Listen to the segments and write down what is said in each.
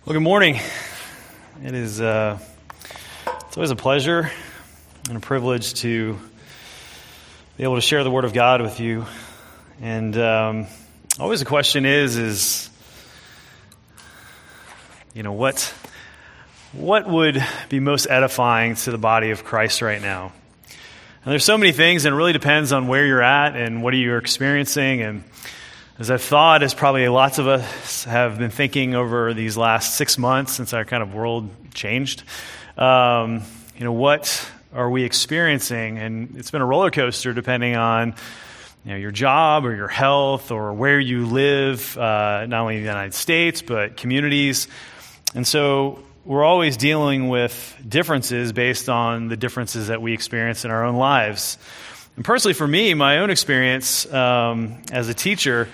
Well, good morning. It is it's always a pleasure and a privilege to be able to share the Word of God with you. And always the question is what would be most edifying to the body of Christ right now? And there's so many things, and it really depends on where you're at and what you're experiencing. And as I've thought, as probably lots of us have been thinking over these last 6 months since our kind of world changed, what are we experiencing? And it's been a roller coaster depending on your job or your health or where you live, not only in the United States, but communities. And so we're always dealing with differences based on the differences that we experience in our own lives. And personally, for me, my own experience as a teacher,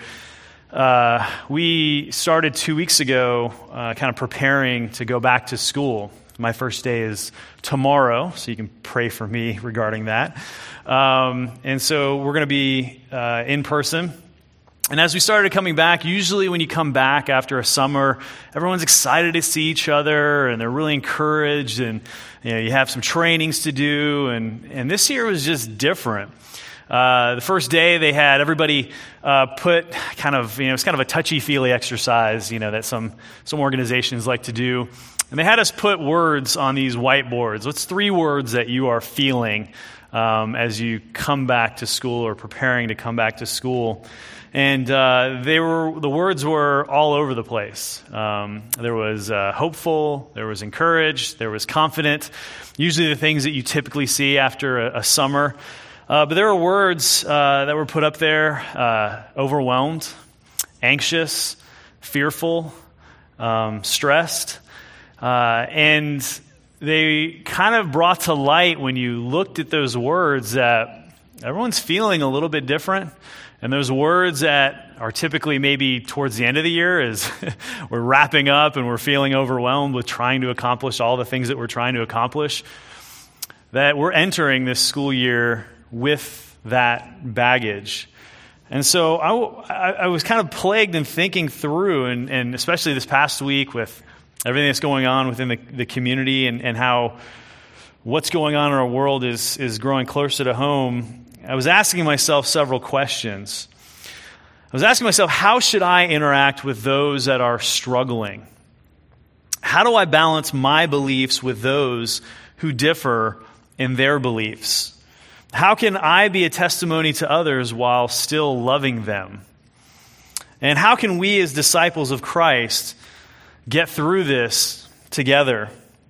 we started 2 weeks ago kind of preparing to go back to school. My first day is tomorrow, so you can pray for me regarding that. And so we're going to be in person. And as we started coming back, usually when you come back after a summer, everyone's excited to see each other, and they're really encouraged, and you have some trainings to do, and this year was just different. The first day they had everybody put kind of, it's kind of a touchy-feely exercise, that some organizations like to do. And they had us put words on these whiteboards. What's 3 words that you are feeling as you come back to school or preparing to come back to school? And the words were all over the place. There was hopeful, there was encouraged, there was confident, usually the things that you typically see after a summer. But there were words that were put up there: overwhelmed, anxious, fearful, stressed. And they kind of brought to light, when you looked at those words, that everyone's feeling a little bit different. And those words that are typically maybe towards the end of the year, as we're wrapping up and we're feeling overwhelmed with trying to accomplish all the things that we're trying to accomplish, that we're entering this school year with that baggage. And so I was kind of plagued in thinking through, and especially this past week with everything that's going on within the community and how what's going on in our world is growing closer to home. I was asking myself several questions. I was asking myself, how should I interact with those that are struggling? How do I balance my beliefs with those who differ in their beliefs? How can I be a testimony to others while still loving them? And how can we as disciples of Christ get through this together?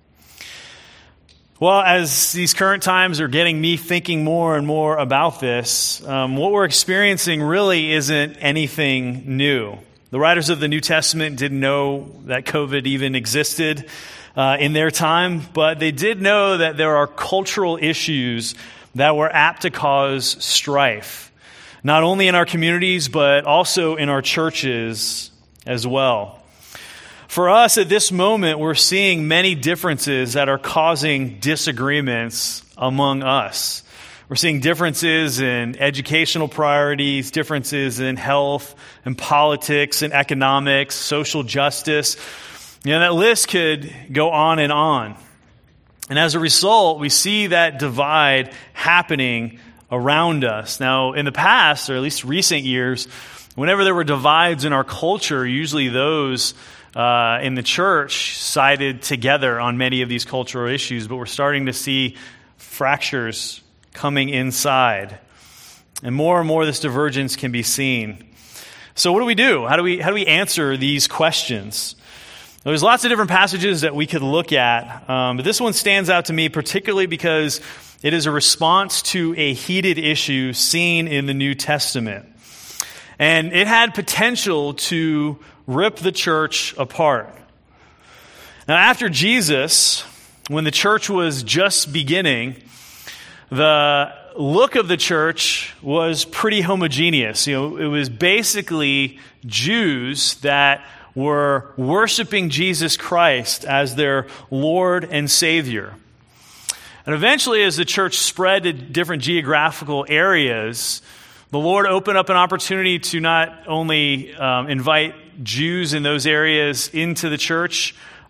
Well, as these current times are getting me thinking more and more about this, what we're experiencing really isn't anything new. The writers of the New Testament didn't know that COVID even existed in their time, but they did know that there are cultural issues that were apt to cause strife, not only in our communities, but also in our churches as well. For us at this moment, we're seeing many differences that are causing disagreements among us. We're seeing differences in educational priorities, differences in health and politics and economics, social justice. That list could go on and on. And as a result, we see that divide happening around us. Now, in the past, or at least recent years, whenever there were divides in our culture, usually those in the church sided together on many of these cultural issues, but we're starting to see fractures coming inside. And more this divergence can be seen. So what do we do? How do we answer these questions? There's lots of different passages that we could look at, but this one stands out to me particularly because it is a response to a heated issue seen in the New Testament. And it had potential to rip the church apart. Now, after Jesus, when the church was just beginning, the look of the church was pretty homogeneous. It was basically Jews that were worshiping Jesus Christ as their Lord and Savior. And eventually, as the church spread to different geographical areas, the Lord opened up an opportunity to not only invite Jews in those areas into the church,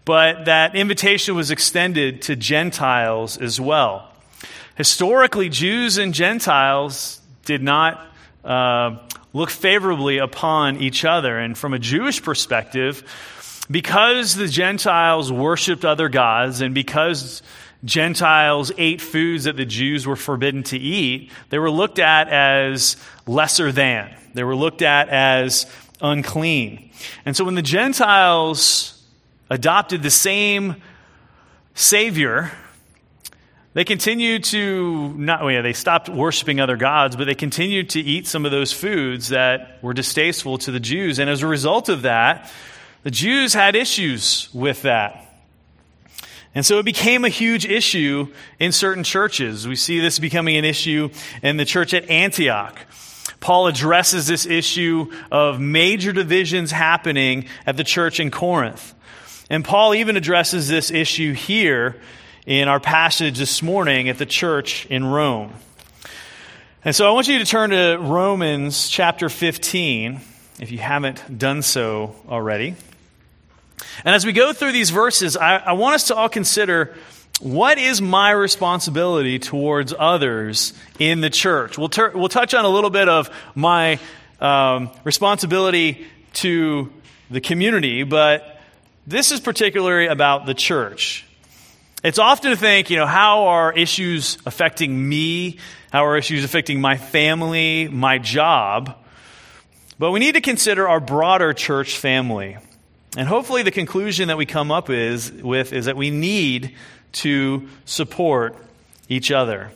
but that invitation was extended to Gentiles as well. Historically, Jews and Gentiles did not look favorably upon each other. And from a Jewish perspective, because the Gentiles worshiped other gods and because Gentiles ate foods that the Jews were forbidden to eat, they were looked at as lesser than. They were looked at as unclean. And so when the Gentiles adopted the same Savior, they continued to they stopped worshiping other gods, but they continued to eat some of those foods that were distasteful to the Jews. And as a result of that, the Jews had issues with that. And so it became a huge issue in certain churches. We see this becoming an issue in the church at Antioch. Paul addresses this issue of major divisions happening at the church in Corinth. And Paul even addresses this issue here in our passage this morning at the church in Rome. And so I want you to turn to Romans chapter 15, if you haven't done so already. And as we go through these verses, I want us to all consider, what is my responsibility towards others in the church? We'll touch on a little bit of my responsibility to the community, but this is particularly about the church. It's often to think, how are issues affecting me? How are issues affecting my family, my job? But we need to consider our broader church family. And hopefully the conclusion that we come up with is that we need to support each other.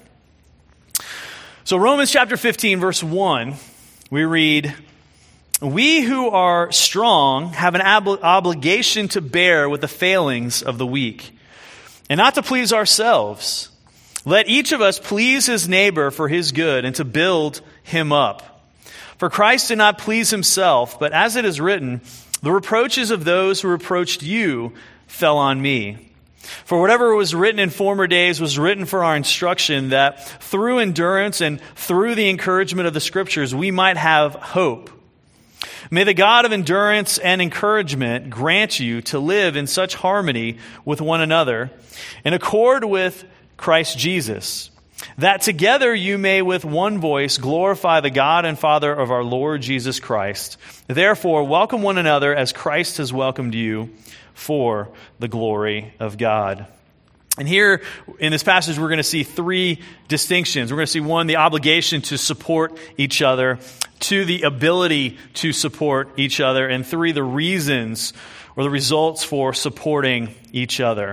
So Romans chapter 15, verse 1, we read, "We who are strong have an obligation to bear with the failings of the weak, and not to please ourselves. Let each of us please his neighbor for his good and to build him up. For Christ did not please himself, but as it is written, the reproaches of those who reproached you fell on me. For whatever was written in former days was written for our instruction, that through endurance and through the encouragement of the Scriptures we might have hope. May the God of endurance and encouragement grant you to live in such harmony with one another, in accord with Christ Jesus, that together you may with one voice glorify the God and Father of our Lord Jesus Christ. Therefore, welcome one another as Christ has welcomed you for the glory of God." And here in this passage, we're going to see three distinctions. We're going to see, one, the obligation to support each other; two, the ability to support each other; and three, the reasons or the results for supporting each other.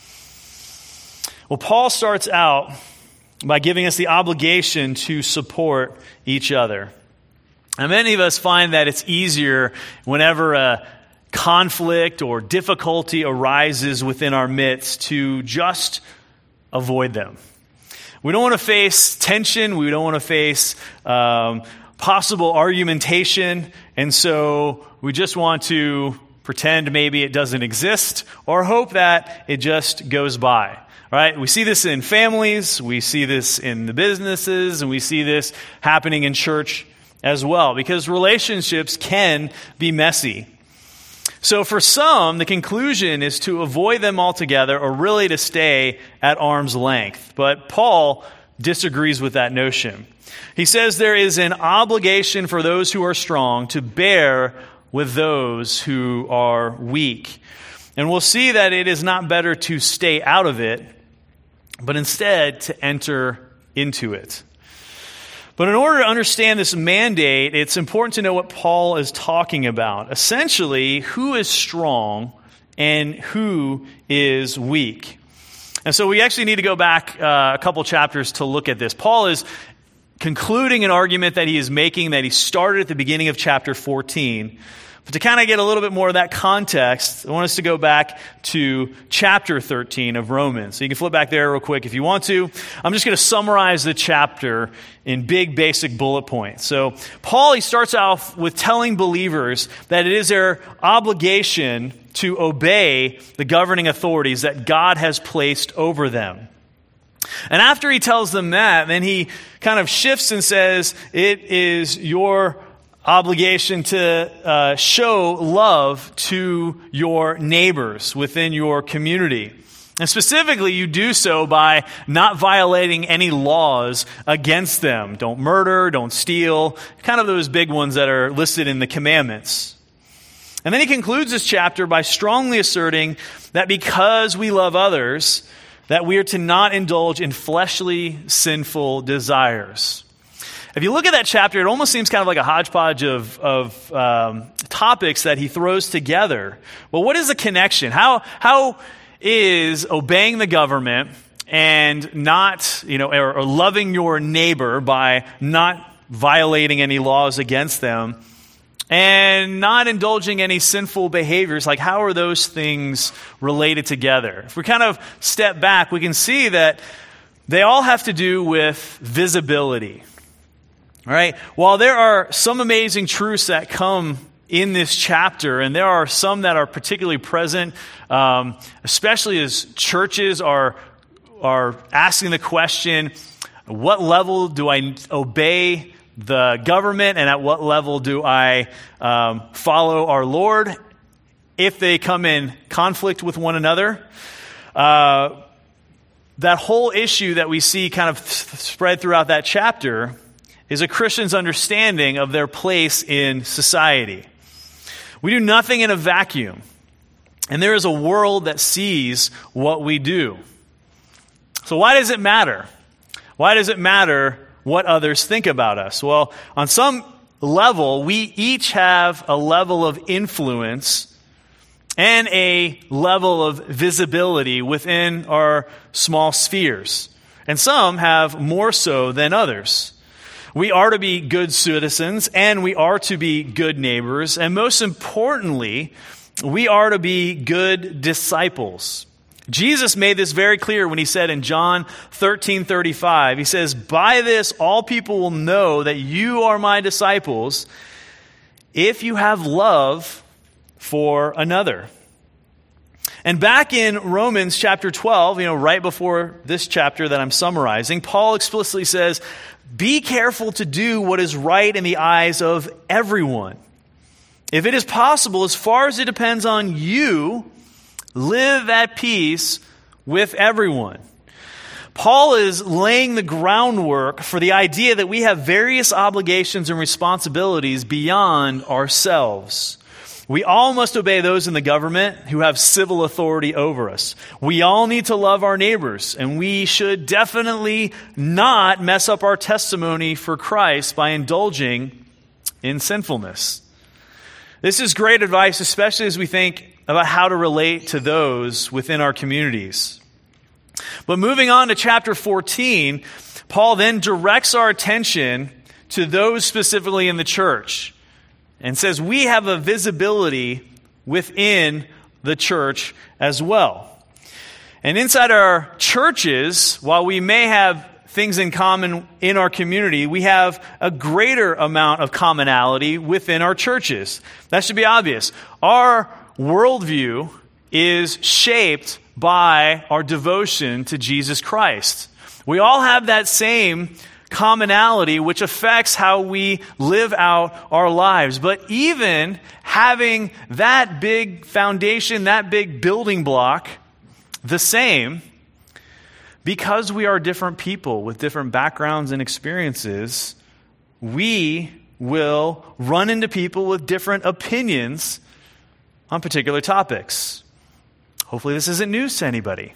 Well, Paul starts out by giving us the obligation to support each other. And many of us find that it's easier whenever a conflict or difficulty arises within our midst to just avoid them. We don't want to face tension. We don't want to face possible argumentation. And so we just want to pretend maybe it doesn't exist or hope that it just goes by. Right? We see this in families, we see this in the businesses, and we see this happening in church as well, because relationships can be messy. So for some, the conclusion is to avoid them altogether, or really to stay at arm's length. But Paul disagrees with that notion. He says there is an obligation for those who are strong to bear with those who are weak. And we'll see that it is not better to stay out of it, but instead to enter into it. But in order to understand this mandate, it's important to know what Paul is talking about. Essentially, who is strong and who is weak. And so we actually need to go back a couple chapters to look at this. Paul is concluding an argument that he is making that he started at the beginning of chapter 14. But to kind of get a little bit more of that context, I want us to go back to chapter 13 of Romans. So you can flip back there real quick if you want to. I'm just going to summarize the chapter in big, basic bullet points. So Paul, he starts off with telling believers that it is their obligation to obey the governing authorities that God has placed over them. And after he tells them that, then he kind of shifts and says, it is your obligation to show love to your neighbors within your community. And specifically, you do so by not violating any laws against them. Don't murder, don't steal, kind of those big ones that are listed in the commandments. And then he concludes this chapter by strongly asserting that because we love others, that we are to not indulge in fleshly, sinful desires. If you look at that chapter, it almost seems kind of like a hodgepodge of topics that he throws together. Well, what is the connection? How is obeying the government and not, or loving your neighbor by not violating any laws against them and not indulging any sinful behaviors, like how are those things related together? If we kind of step back, we can see that they all have to do with visibility. All right? While there are some amazing truths that come in this chapter, and there are some that are particularly present, especially as churches are asking the question, what level do I obey the government, and at what level do I follow our Lord if they come in conflict with one another? That whole issue that we see kind of spread throughout that chapter is a Christian's understanding of their place in society. We do nothing in a vacuum, and there is a world that sees what we do. So why does it matter? Why does it matter what others think about us? Well, on some level, we each have a level of influence and a level of visibility within our small spheres. And some have more so than others. We are to be good citizens, and we are to be good neighbors, and most importantly, we are to be good disciples. Jesus made this very clear when he said in John 13:35, he says, "By this all people will know that you are my disciples if you have love for another." And back in Romans chapter 12, right before this chapter that I'm summarizing, Paul explicitly says, "Be careful to do what is right in the eyes of everyone. If it is possible, as far as it depends on you, live at peace with everyone." Paul is laying the groundwork for the idea that we have various obligations and responsibilities beyond ourselves. We all must obey those in the government who have civil authority over us. We all need to love our neighbors, and we should definitely not mess up our testimony for Christ by indulging in sinfulness. This is great advice, especially as we think about how to relate to those within our communities. But moving on to chapter 14, Paul then directs our attention to those specifically in the church and says we have a visibility within the church as well. And inside our churches, while we may have things in common in our community, we have a greater amount of commonality within our churches. That should be obvious. Our worldview is shaped by our devotion to Jesus Christ. We all have that same commonality, which affects how we live out our lives. But even having that big foundation, that big building block, the same, because we are different people with different backgrounds and experiences, we will run into people with different opinions on particular topics. Hopefully this isn't news to anybody.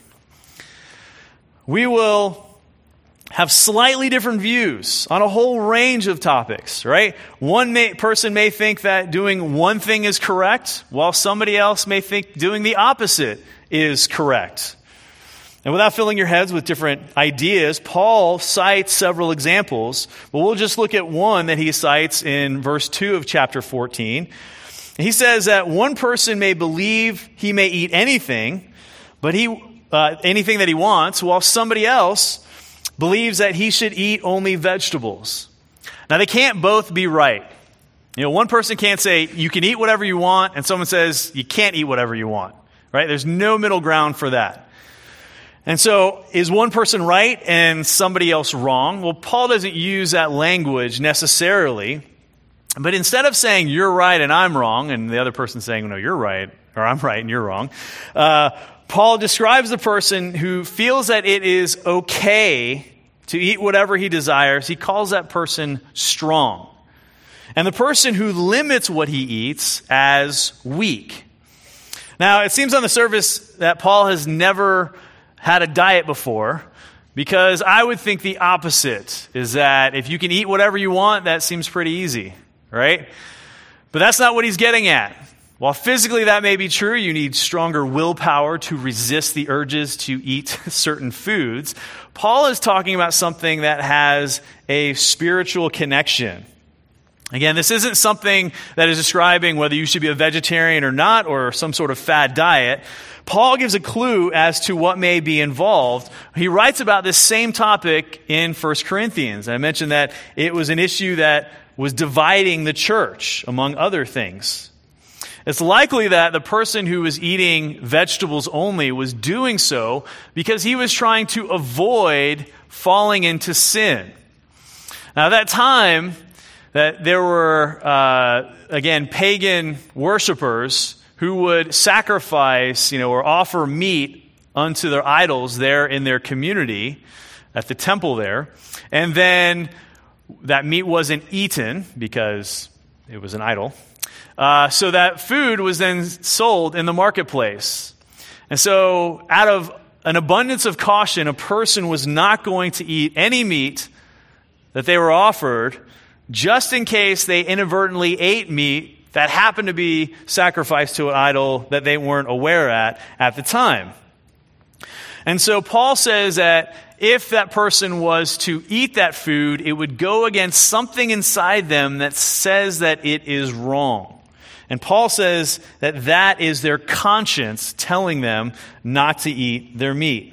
We will have slightly different views on a whole range of topics, right? One person may think that doing one thing is correct, while somebody else may think doing the opposite is correct. And without filling your heads with different ideas, Paul cites several examples, but we'll just look at one that he cites in verse 2 of chapter 14. He says that one person may believe he may eat anything, but anything that he wants, while somebody else believes that he should eat only vegetables. Now, they can't both be right. One person can't say you can eat whatever you want, and someone says you can't eat whatever you want, right? There's no middle ground for that. And so, is one person right and somebody else wrong? Well, Paul doesn't use that language necessarily, But instead of saying you're right and I'm wrong, and the other person saying, no, you're right, or I'm right and you're wrong, Paul describes the person who feels that it is okay to eat whatever he desires. He calls that person strong. And the person who limits what he eats as weak. Now, it seems on the surface that Paul has never had a diet before, because I would think the opposite is that if you can eat whatever you want, that seems pretty easy, right? But that's not what he's getting at. While physically that may be true, you need stronger willpower to resist the urges to eat certain foods. Paul is talking about something that has a spiritual connection. Again, this isn't something that is describing whether you should be a vegetarian or not, or some sort of fad diet. Paul gives a clue as to what may be involved. He writes about this same topic in 1 Corinthians. I mentioned that it was an issue that was dividing the church, among other things. It's likely that the person who was eating vegetables only was doing so because he was trying to avoid falling into sin. Now, at that time, that there were, again, pagan worshipers who would sacrifice, or offer meat unto their idols there in their community at the temple there. And then that meat wasn't eaten because it was an idol. So that food was then sold in the marketplace. And so out of an abundance of caution, a person was not going to eat any meat that they were offered, just in case they inadvertently ate meat that happened to be sacrificed to an idol that they weren't aware at the time. And so Paul says that if that person was to eat that food, it would go against something inside them that says that it is wrong. And Paul says that that is their conscience telling them not to eat their meat.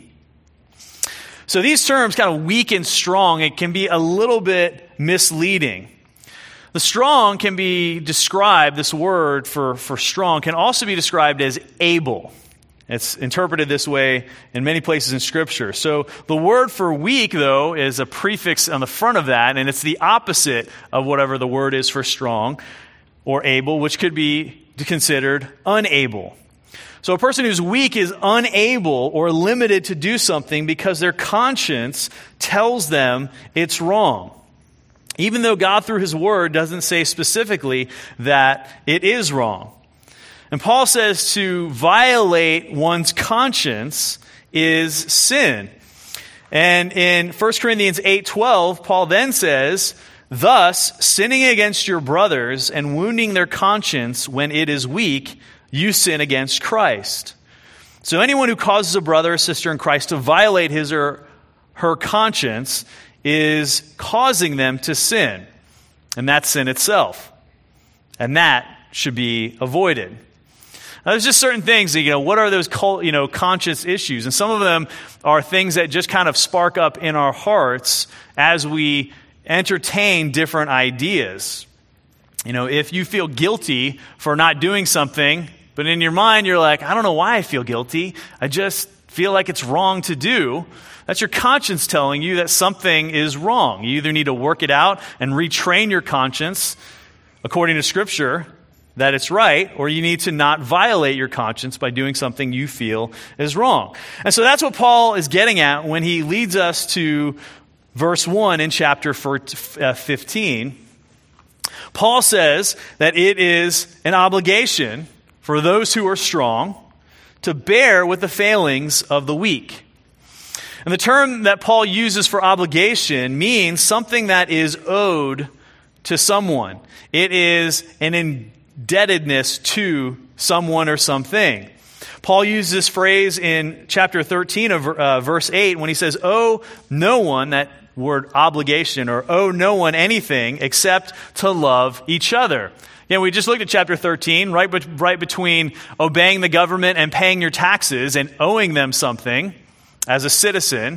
So these terms, kind of weak and strong, it can be a little bit misleading. The strong can be described, this word for strong, can also be described as able. It's interpreted this way in many places in Scripture. So the word for weak, though, is a prefix on the front of that, and it's the opposite of whatever the word is for strong or able, which could be considered unable. So a person who's weak is unable or limited to do something because their conscience tells them it's wrong. Even though God, through His Word, doesn't say specifically that it is wrong. And Paul says to violate one's conscience is sin. And in 1 Corinthians 8:12, Paul then says, "Thus, sinning against your brothers and wounding their conscience when it is weak, you sin against Christ." So anyone who causes a brother or sister in Christ to violate his or her conscience is causing them to sin. And that's sin itself. And that should be avoided. Now, there's just certain things, what are those conscience issues? And some of them are things that just kind of spark up in our hearts as we entertain different ideas. If you feel guilty for not doing something, but in your mind you're like, I don't know why I feel guilty. I just feel like it's wrong to do. That's your conscience telling you that something is wrong. You either need to work it out and retrain your conscience according to Scripture that it's right, or you need to not violate your conscience by doing something you feel is wrong. And so that's what Paul is getting at when he leads us to verse 1 in chapter 15. Paul says that it is an obligation for those who are strong to bear with the failings of the weak. And the term that Paul uses for obligation means something that is owed to someone. It is an indebtedness to someone or something. Paul uses this phrase in chapter 13 of verse 8 when he says, "Owe no one," that word obligation, or "owe no one anything except to love each other." We just looked at chapter 13, right between obeying the government and paying your taxes and owing them something as a citizen,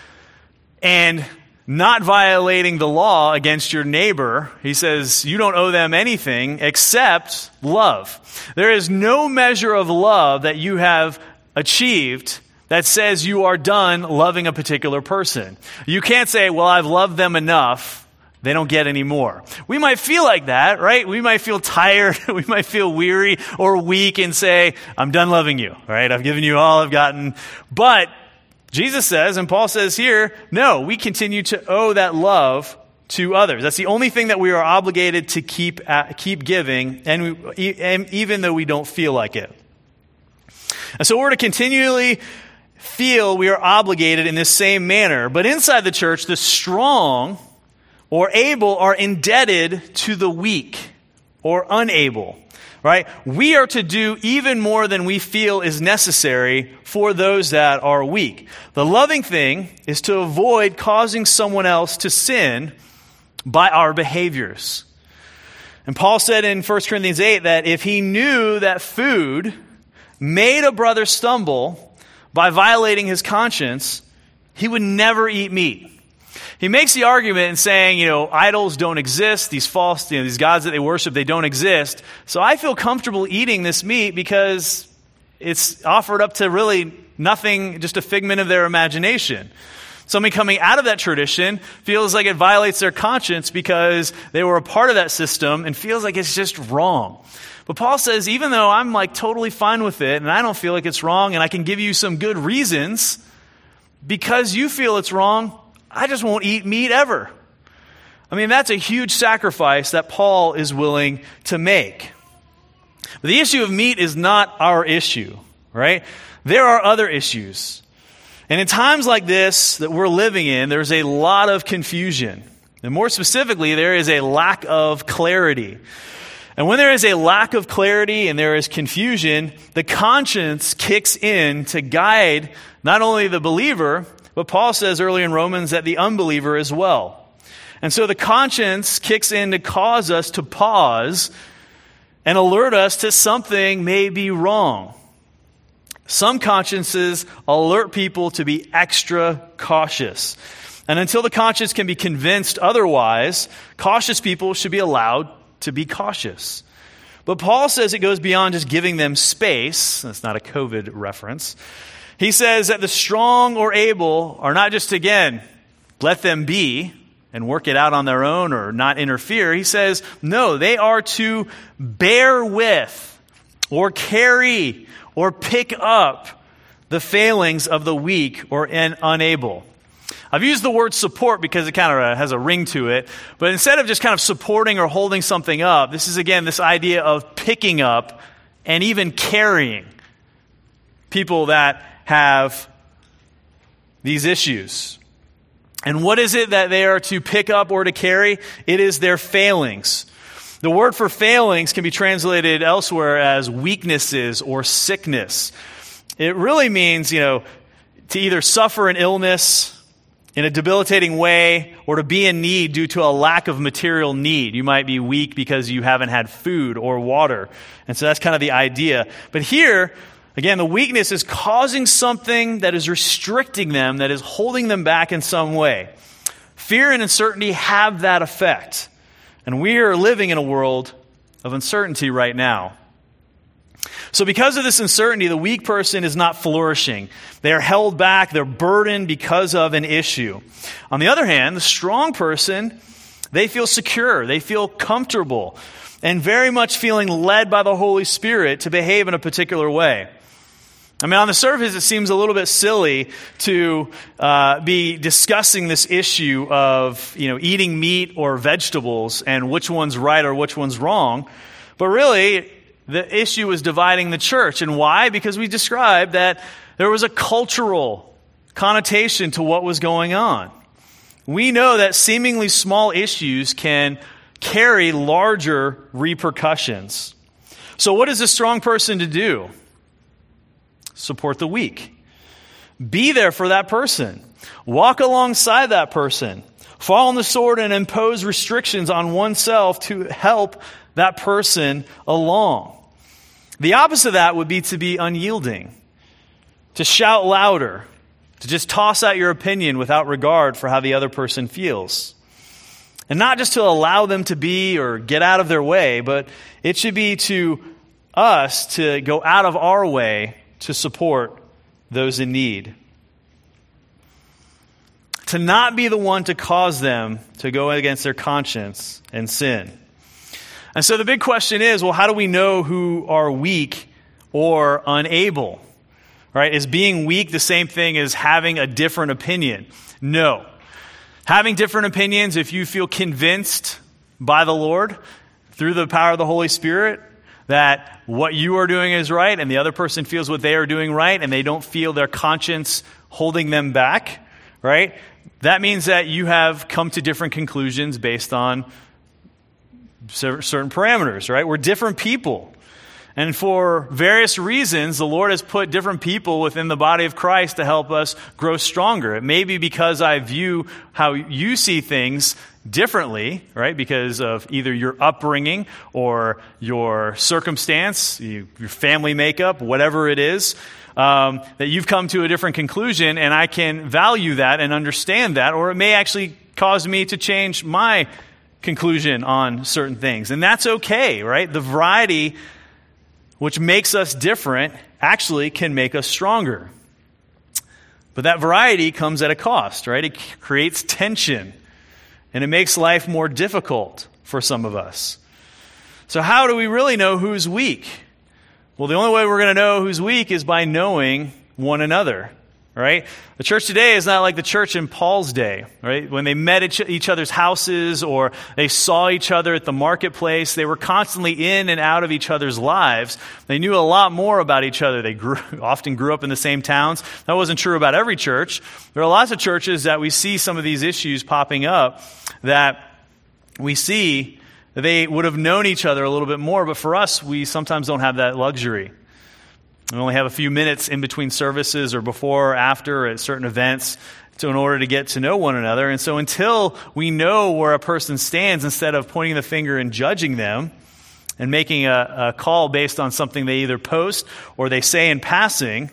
and not violating the law against your neighbor. He says you don't owe them anything except love. There is no measure of love that you have achieved that says you are done loving a particular person. You can't say, well, I've loved them enough they don't get any more. We might feel like that, right? We might feel tired, we might feel weary or weak and say, I'm done loving you, right? I've given you all I've gotten. But Jesus says, and Paul says here, no, we continue to owe that love to others. That's the only thing that we are obligated to keep giving, and even though we don't feel like it. And so we're to continually feel we are obligated in this same manner. But inside the church, the strong or able are indebted to the weak or unable, right? We are to do even more than we feel is necessary for those that are weak. The loving thing is to avoid causing someone else to sin by our behaviors. And Paul said in 1 Corinthians 8 that if he knew that food made a brother stumble by violating his conscience, he would never eat meat. He makes the argument in saying, idols don't exist, these false, these gods that they worship, they don't exist. So I feel comfortable eating this meat because it's offered up to really nothing, just a figment of their imagination. Somebody coming out of that tradition feels like it violates their conscience because they were a part of that system and feels like it's just wrong. But Paul says, even though I'm totally fine with it and I don't feel like it's wrong and I can give you some good reasons, because you feel it's wrong, I just won't eat meat ever. I mean, that's a huge sacrifice that Paul is willing to make. But the issue of meat is not our issue, right? There are other issues. And in times like this that we're living in, there's a lot of confusion. And more specifically, there is a lack of clarity. And when there is a lack of clarity and there is confusion, the conscience kicks in to guide not only the believer, but Paul says early in Romans that the unbeliever as well. And so the conscience kicks in to cause us to pause and alert us to something may be wrong. Some consciences alert people to be extra cautious. And until the conscience can be convinced otherwise, cautious people should be allowed to be cautious. But Paul says it goes beyond just giving them space. That's not a COVID reference. He says that the strong or able are not just, again, let them be and work it out on their own or not interfere. He says, no, they are to bear with or carry or pick up the failings of the weak or unable. I've used the word support because it kind of has a ring to it. But instead of just kind of supporting or holding something up, this is, again, this idea of picking up and even carrying people that have these issues. And what is it that they are to pick up or to carry? It is their failings. The word for failings can be translated elsewhere as weaknesses or sickness. It really means, to either suffer an illness in a debilitating way or to be in need due to a lack of material need. You might be weak because you haven't had food or water. And so that's kind of the idea. But here, again, the weakness is causing something that is restricting them, that is holding them back in some way. Fear and uncertainty have that effect. And we are living in a world of uncertainty right now. So because of this uncertainty, the weak person is not flourishing. They are held back, they're burdened because of an issue. On the other hand, the strong person, they feel secure, they feel comfortable, and very much feeling led by the Holy Spirit to behave in a particular way. I mean, on the surface, it seems a little bit silly to be discussing this issue of, eating meat or vegetables and which one's right or which one's wrong. But really, the issue is dividing the church. And why? Because we described that there was a cultural connotation to what was going on. We know that seemingly small issues can carry larger repercussions. So what is a strong person to do? Support the weak. Be there for that person. Walk alongside that person. Fall on the sword and impose restrictions on oneself to help that person along. The opposite of that would be to be unyielding, to shout louder, to just toss out your opinion without regard for how the other person feels. And not just to allow them to be or get out of their way, but it should be to us to go out of our way to support those in need. to not be the one to cause them to go against their conscience and sin. And so the big question is, well, how do we know who are weak or unable? Right? Is being weak the same thing as having a different opinion? No. Having different opinions, if you feel convinced by the Lord through the power of the Holy Spirit that what you are doing is right and the other person feels what they are doing right and they don't feel their conscience holding them back, right? That means that you have come to different conclusions based on certain parameters, right? We're different people. And for various reasons, the Lord has put different people within the body of Christ to help us grow stronger. It may be because I view how you see things differently, right? Because of either your upbringing or your circumstance, your family makeup, whatever it is, that you've come to a different conclusion, and I can value that and understand that, or it may actually cause me to change my conclusion on certain things. And that's okay, right? The variety which makes us different actually can make us stronger. But that variety comes at a cost, right? It creates tension, and it makes life more difficult for some of us. So how do we really know who's weak? Well, the only way we're going to know who's weak is by knowing one another, right? The church today is not like the church in Paul's day, right? When they met at each other's houses or they saw each other at the marketplace, they were constantly in and out of each other's lives. They knew a lot more about each other. They often grew up in the same towns. That wasn't true about every church. There are lots of churches that we see some of these issues popping up that we see that they would have known each other a little bit more, but for us, we sometimes don't have that luxury. We only have a few minutes in between services or before or after at certain events in order to get to know one another. And so until we know where a person stands, instead of pointing the finger and judging them and making a call based on something they either post or they say in passing,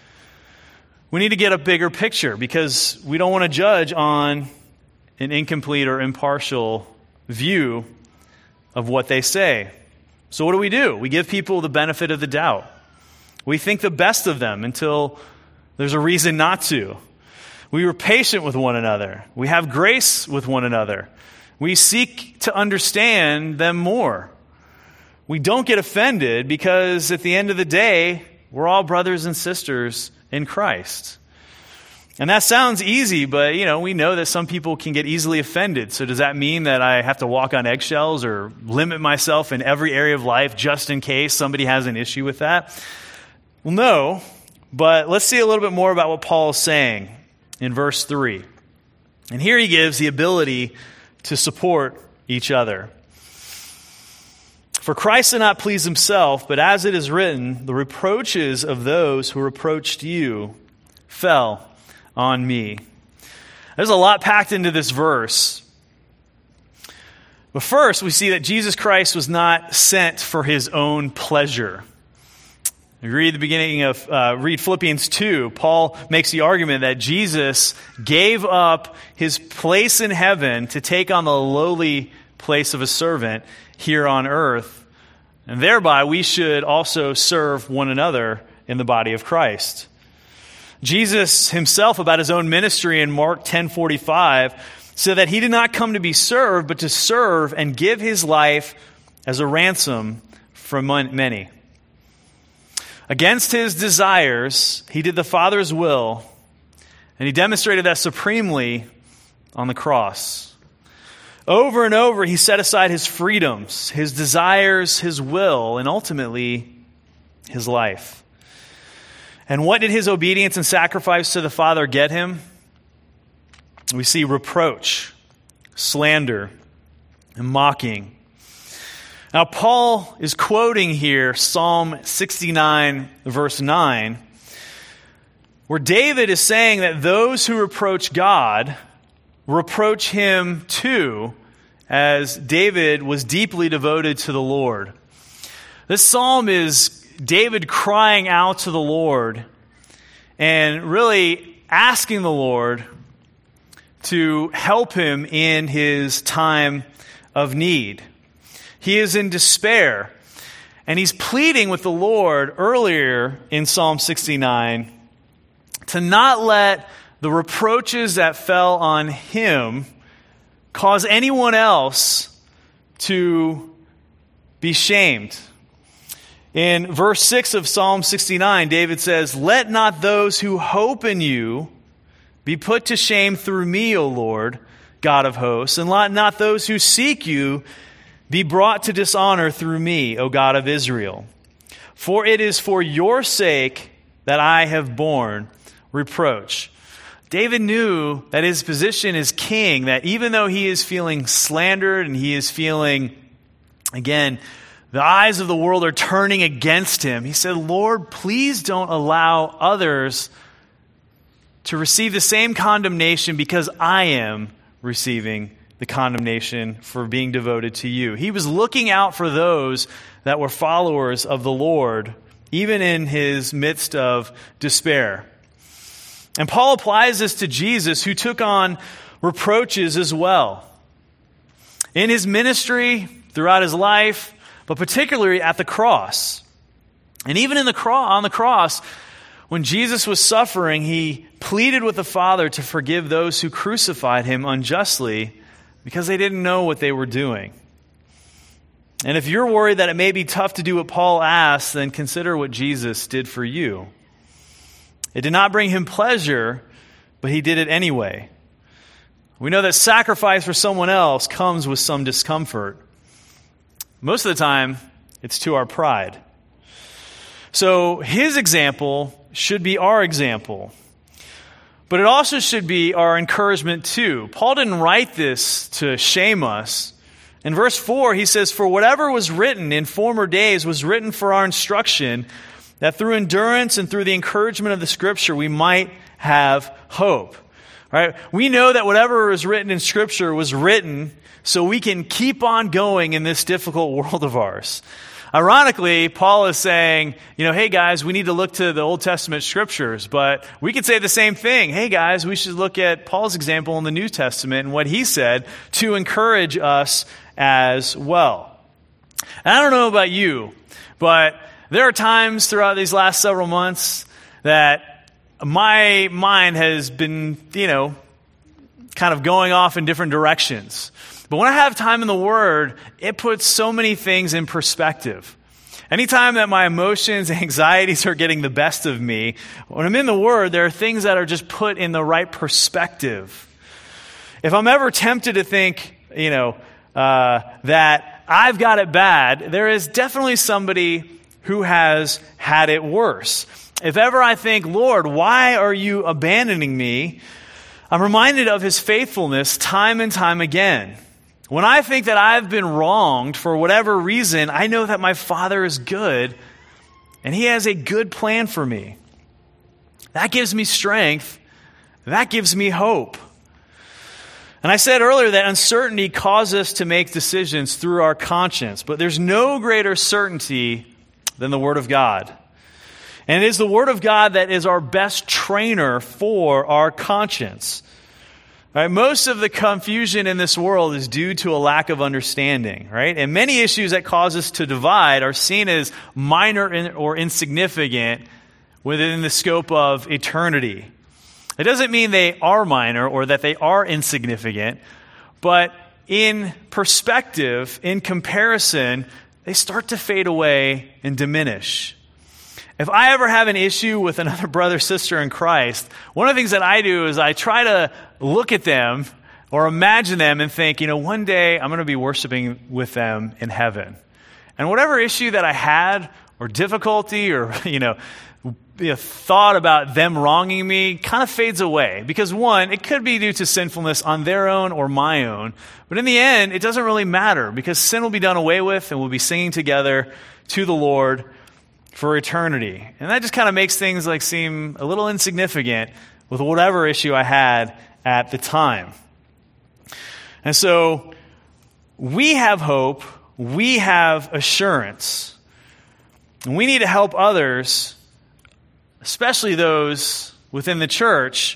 we need to get a bigger picture because we don't want to judge on an incomplete or impartial view of what they say. So what do? We give people the benefit of the doubt. We think the best of them until there's a reason not to. We are patient with one another. We have grace with one another. We seek to understand them more. We don't get offended because at the end of the day, we're all brothers and sisters in Christ. And that sounds easy, but we know that some people can get easily offended. So does that mean that I have to walk on eggshells or limit myself in every area of life just in case somebody has an issue with that? Well, no, but let's see a little bit more about what Paul is saying in verse 3. And here he gives the ability to support each other. For Christ did not please himself, but as it is written, the reproaches of those who reproached you fell on me. There's a lot packed into this verse. But first, we see that Jesus Christ was not sent for his own pleasure. If you read the beginning of, read Philippians 2, Paul makes the argument that Jesus gave up his place in heaven to take on the lowly place of a servant here on earth. And thereby, we should also serve one another in the body of Christ. Jesus himself, about his own ministry in Mark 10:45, said that he did not come to be served, but to serve and give his life as a ransom for many. Against his desires, he did the Father's will, and he demonstrated that supremely on the cross. Over and over, he set aside his freedoms, his desires, his will, and ultimately, his life. And what did his obedience and sacrifice to the Father get him? We see reproach, slander, and mocking. Now, Paul is quoting here Psalm 69, verse 9, where David is saying that those who reproach God reproach him too, as David was deeply devoted to the Lord. This psalm is David crying out to the Lord and really asking the Lord to help him in his time of need. He is in despair, and he's pleading with the Lord earlier in Psalm 69 to not let the reproaches that fell on him cause anyone else to be shamed. In verse 6 of Psalm 69, David says, "Let not those who hope in you be put to shame through me, O Lord, God of hosts, and let not those who seek you be brought to dishonor through me, O God of Israel. For it is for your sake that I have borne reproach." David knew that his position as king, that even though he is feeling slandered and he is feeling, again, the eyes of the world are turning against him, he said, "Lord, please don't allow others to receive the same condemnation because I am receiving the condemnation for being devoted to you." He was looking out for those that were followers of the Lord, even in his midst of despair. And Paul applies this to Jesus, who took on reproaches as well. In his ministry, throughout his life, but particularly at the cross. And even on the cross, when Jesus was suffering, he pleaded with the Father to forgive those who crucified him unjustly because they didn't know what they were doing. And if you're worried that it may be tough to do what Paul asks, then consider what Jesus did for you. It did not bring him pleasure, but he did it anyway. We know that sacrifice for someone else comes with some discomfort. Most of the time, it's to our pride. So his example should be our example. But it also should be our encouragement too. Paul didn't write this to shame us. In verse 4, he says, "For whatever was written in former days was written for our instruction, that through endurance and through the encouragement of the Scripture we might have hope." Right? We know that whatever was written in Scripture was written so we can keep on going in this difficult world of ours. Ironically, Paul is saying, hey guys, we need to look to the Old Testament Scriptures, but we could say the same thing. Hey guys, we should look at Paul's example in the New Testament and what he said to encourage us as well. And I don't know about you, but there are times throughout these last several months that my mind has been, kind of going off in different directions. But when I have time in the Word, it puts so many things in perspective. Anytime that my emotions and anxieties are getting the best of me, when I'm in the Word, there are things that are just put in the right perspective. If I'm ever tempted to think, that I've got it bad, there is definitely somebody who has had it worse. If ever I think, "Lord, why are you abandoning me?" I'm reminded of his faithfulness time and time again. When I think that I've been wronged for whatever reason, I know that my Father is good and he has a good plan for me. That gives me strength. That gives me hope. And I said earlier that uncertainty causes us to make decisions through our conscience, but there's no greater certainty than the Word of God. And it is the Word of God that is our best trainer for our conscience. Right? Most of the confusion in this world is due to a lack of understanding, right? And many issues that cause us to divide are seen as minor or insignificant within the scope of eternity. It doesn't mean they are minor or that they are insignificant, but in perspective, in comparison, they start to fade away and diminish. If I ever have an issue with another brother or sister in Christ, one of the things that I do is I try to look at them or imagine them and think, one day I'm going to be worshiping with them in heaven. And whatever issue that I had or difficulty or, thought about them wronging me kind of fades away. Because one, it could be due to sinfulness on their own or my own. But in the end, it doesn't really matter because sin will be done away with and we'll be singing together to the Lord for eternity. And that just kind of makes things seem a little insignificant with whatever issue I had at the time. And so we have hope, we have assurance, and we need to help others, especially those within the church,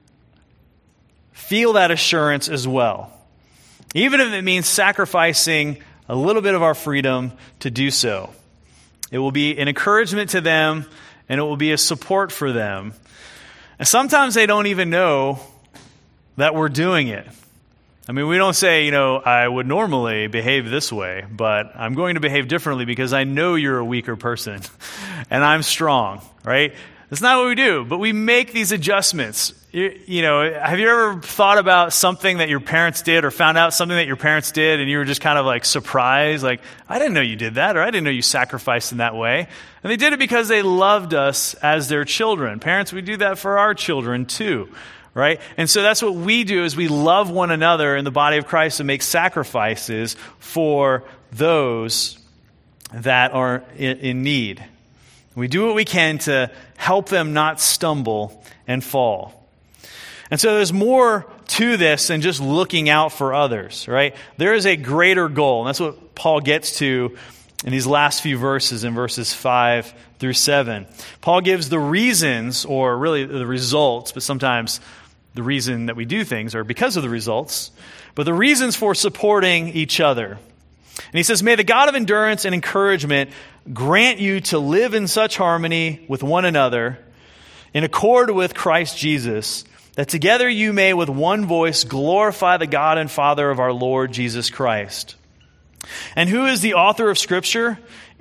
feel that assurance as well. Even if it means sacrificing a little bit of our freedom to do so. It will be an encouragement to them, and it will be a support for them. And sometimes they don't even know that we're doing it. I mean, we don't say, I would normally behave this way, but I'm going to behave differently because I know you're a weaker person and I'm strong, right? That's not what we do, but we make these adjustments. Have you ever thought about something that your parents did or found out something that your parents did and you were just kind of like surprised, like, I didn't know you did that, or I didn't know you sacrificed in that way. And they did it because they loved us as their children. Parents, we do that for our children too. Right? And so that's what we do is we love one another in the body of Christ and make sacrifices for those that are in need. We do what we can to help them not stumble and fall. And so there's more to this than just looking out for others, right? There is a greater goal, and that's what Paul gets to in these last few verses, in verses 5 through 7. Paul gives the reasons, or really the results, but sometimes the reason that we do things are because of the results, but the reasons for supporting each other. And he says, "May the God of endurance and encouragement grant you to live in such harmony with one another, in accord with Christ Jesus, that together you may with one voice glorify the God and Father of our Lord Jesus Christ." And who is the author of Scripture?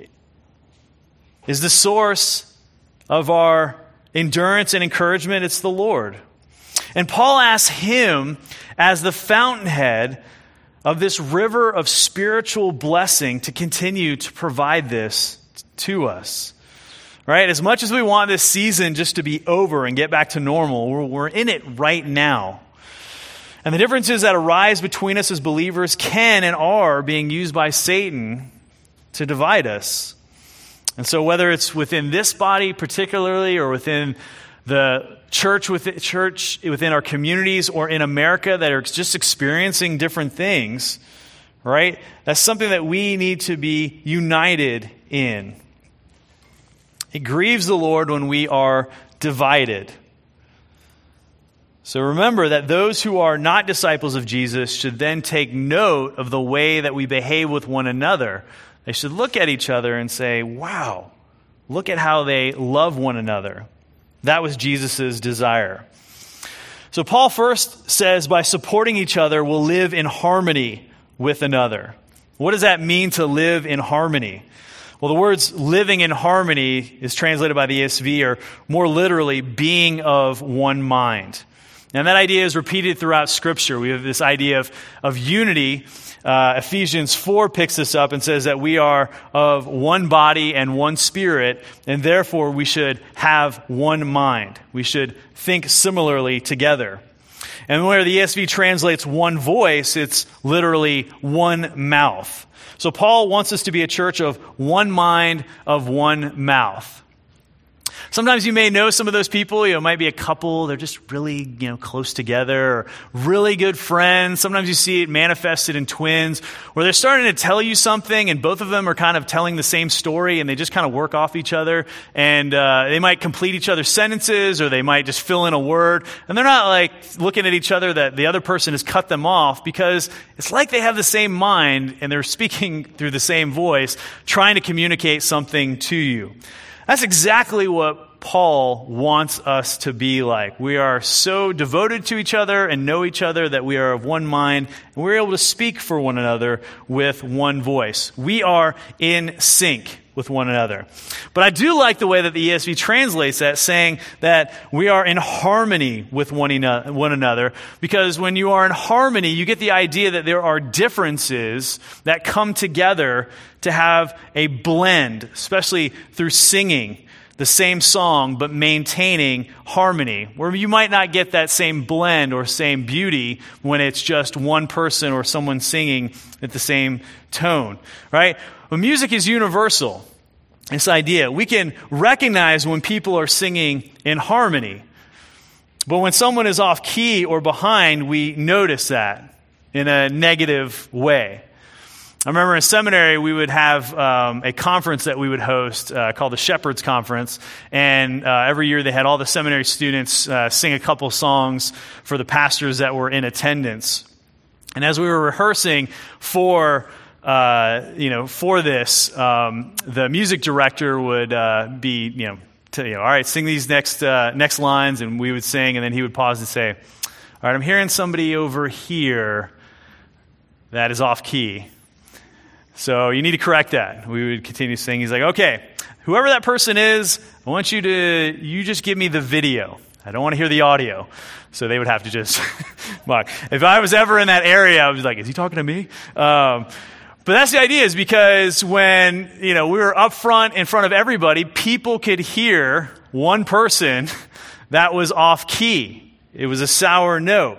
Is the source of our endurance and encouragement? It's the Lord. And Paul asks him, as the fountainhead of this river of spiritual blessing, to continue to provide this to us. Right? As much as we want this season just to be over and get back to normal, we're in it right now. And the differences that arise between us as believers can and are being used by Satan to divide us. And so whether it's within this body particularly, or within the church within our communities, or in America that are just experiencing different things, right? That's something that we need to be united in. It grieves the Lord when we are divided. So remember that those who are not disciples of Jesus should then take note of the way that we behave with one another. They should look at each other and say, wow, look at how they love one another. That was Jesus' desire. So Paul first says, by supporting each other, we'll live in harmony with another. What does that mean to live in harmony? Well, the words living in harmony is translated by the ESV, or more literally, being of one mind. And that idea is repeated throughout Scripture. We have this idea of unity. Ephesians 4 picks this up and says that we are of one body and one spirit, and therefore we should have one mind. We should think similarly together. And where the ESV translates one voice, it's literally one mouth. So Paul wants us to be a church of one mind, of one mouth. Sometimes you may know some of those people. It might be a couple. They're just really, close together, or really good friends. Sometimes you see it manifested in twins, where they're starting to tell you something, and both of them are kind of telling the same story, and they just kind of work off each other. And they might complete each other's sentences, or they might just fill in a word. And they're not like looking at each other that the other person has cut them off, because it's like they have the same mind, and they're speaking through the same voice, trying to communicate something to you. That's exactly what Paul wants us to be like. We are so devoted to each other and know each other that we are of one mind, and we're able to speak for one another with one voice. We are in sync with one another. But I do like the way that the ESV translates that, saying that we are in harmony with one another, because when you are in harmony, you get the idea that there are differences that come together to have a blend, especially through singing the same song, but maintaining harmony, where you might not get that same blend or same beauty when it's just one person or someone singing at the same tone, right? Well, music is universal. This idea, we can recognize when people are singing in harmony, but when someone is off key or behind, we notice that in a negative way. I remember in seminary, we would have a conference that we would host called the Shepherd's Conference. And every year they had all the seminary students sing a couple songs for the pastors that were in attendance. And as we were rehearsing for this, the music director would be, all right, sing these next lines, and we would sing, and then he would pause and say, all right, I'm hearing somebody over here that is off key. So you need to correct that. We would continue singing. He's like, okay, whoever that person is, I want you just give me the video. I don't want to hear the audio. So they would have to just mock. If I was ever in that area, I was like, is he talking to me? But that's the idea, is because when, we were up front in front of everybody, people could hear one person that was off key. It was a sour note.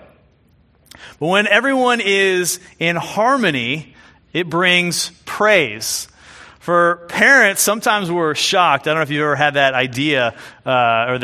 But when everyone is in harmony, it brings praise. For parents, sometimes we're shocked. I don't know if you've ever had that idea or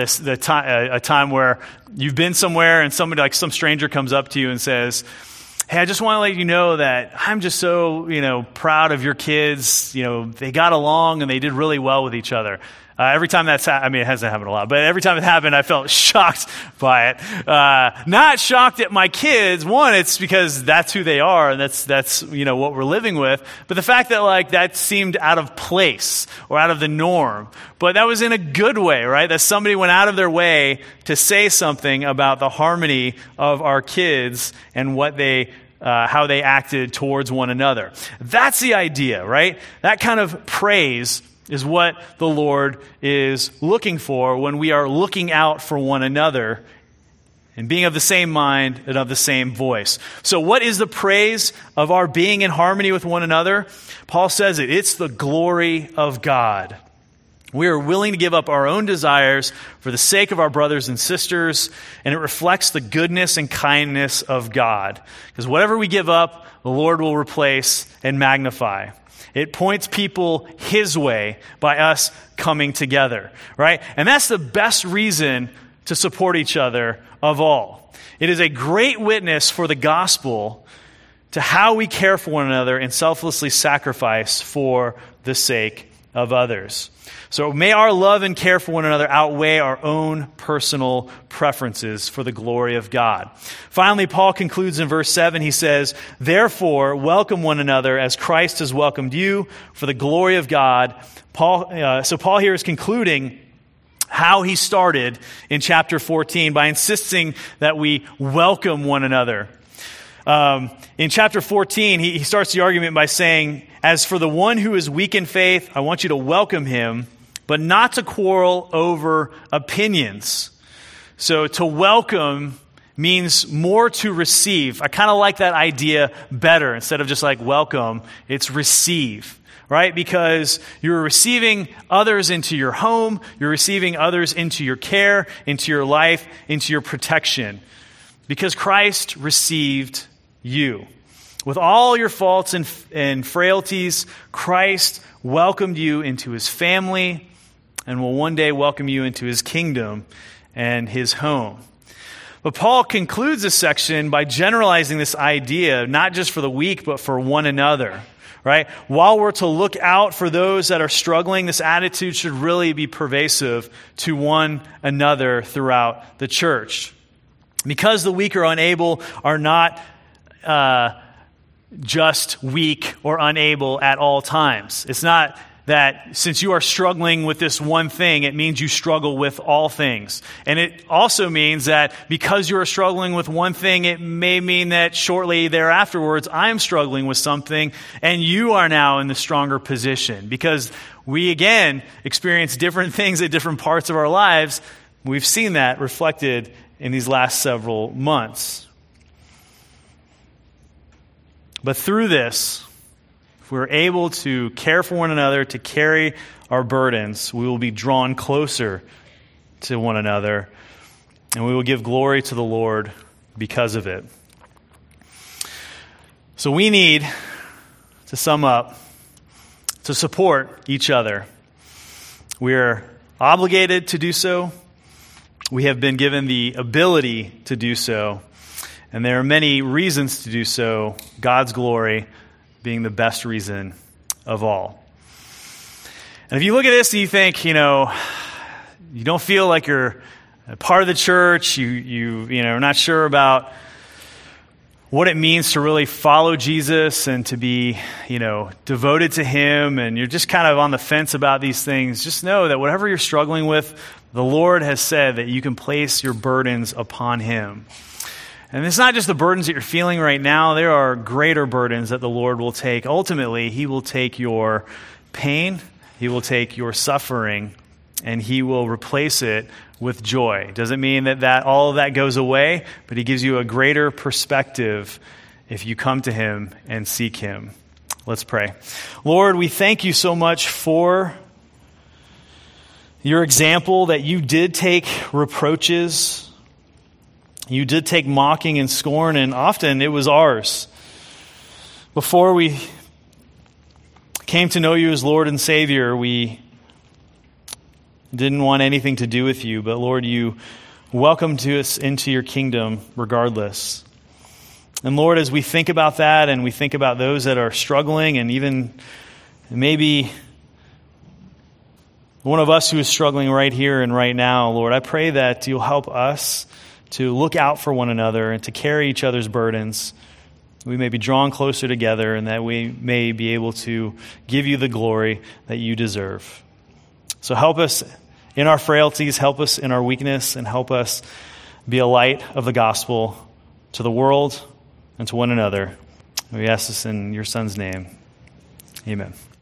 a time where you've been somewhere and somebody, like some stranger, comes up to you and says, hey, I just want to let you know that I'm just so, proud of your kids. They got along and they did really well with each other. Every time it hasn't happened a lot, but every time it happened, I felt shocked by it. Not shocked at my kids. One, it's because that's who they are, and that's what we're living with. But the fact that that seemed out of place or out of the norm, but that was in a good way, right? That somebody went out of their way to say something about the harmony of our kids and what how they acted towards one another. That's the idea, right? That kind of praise is what the Lord is looking for when we are looking out for one another and being of the same mind and of the same voice. So what is the praise of our being in harmony with one another? Paul says it's the glory of God. We are willing to give up our own desires for the sake of our brothers and sisters, and it reflects the goodness and kindness of God. Because whatever we give up, the Lord will replace and magnify. It points people His way by us coming together, right? And that's the best reason to support each other of all. It is a great witness for the gospel to how we care for one another and selflessly sacrifice for the sake of others. So may our love and care for one another outweigh our own personal preferences for the glory of God. Finally, Paul concludes in verse 7. He says, therefore, welcome one another as Christ has welcomed you for the glory of God. So Paul here is concluding how he started in chapter 14 by insisting that we welcome one another. In chapter 14, he starts the argument by saying, as for the one who is weak in faith, I want you to welcome him, but not to quarrel over opinions. So to welcome means more to receive. I kind of like that idea better. Instead of just like welcome, it's receive, right? Because you're receiving others into your home, you're receiving others into your care, into your life, into your protection. Because Christ received you. With all your faults and frailties, Christ welcomed you into His family and will one day welcome you into His kingdom and His home. But Paul concludes this section by generalizing this idea, not just for the weak, but for one another, right? While we're to look out for those that are struggling, this attitude should really be pervasive to one another throughout the church. Because the weak or unable are not just weak or unable at all times. It's not that since you are struggling with this one thing, it means you struggle with all things. And it also means that because you are struggling with one thing, it may mean that shortly thereafterwards, I'm struggling with something, and you are now in the stronger position. Because we, again, experience different things at different parts of our lives. We've seen that reflected in these last several months. But through this, if we're able to care for one another, to carry our burdens, we will be drawn closer to one another, and we will give glory to the Lord because of it. So we need, to sum up, to support each other. We are obligated to do so. We have been given the ability to do so. And there are many reasons to do so, God's glory being the best reason of all. And if you look at this and you think, you don't feel like you're a part of the church, you're not sure about what it means to really follow Jesus and to be, devoted to him, and you're just kind of on the fence about these things, just know that whatever you're struggling with, the Lord has said that you can place your burdens upon him. And it's not just the burdens that you're feeling right now. There are greater burdens that the Lord will take. Ultimately, he will take your pain, he will take your suffering, and he will replace it with joy. Doesn't mean that all of that goes away, but he gives you a greater perspective if you come to him and seek him. Let's pray. Lord, we thank you so much for your example that you did take reproaches. You did take mocking and scorn, and often it was ours. Before we came to know you as Lord and Savior, we didn't want anything to do with you, but Lord, you welcomed us into your kingdom regardless. And Lord, as we think about that and we think about those that are struggling, and even maybe one of us who is struggling right here and right now, Lord, I pray that you'll help us to look out for one another and to carry each other's burdens. We may be drawn closer together, and that we may be able to give you the glory that you deserve. So help us in our frailties, help us in our weakness, and help us be a light of the gospel to the world and to one another. We ask this in your Son's name. Amen.